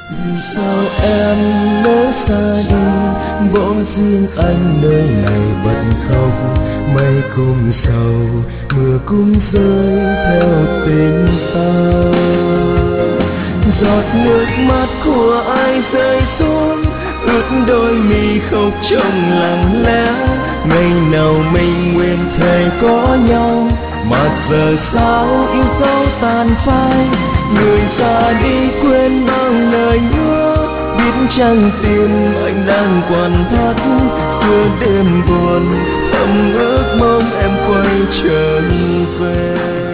Vì sao em lỡ xa đi, bỏ riêng anh nơi này bận không. Mây cũng sầu, mưa cũng rơi theo tình ta. Giọt nước mắt của ai rơi xuống, ướt đôi mi khóc trong lặng lẽ. Ngày nào mình nguyện thề có nhau, mà giờ sao yêu dấu tàn phai. Người ra đi quên bao lời hứa, biết chăng tim anh đang còn thắt. Giữa đêm buồn thầm ước mong em quay trở về.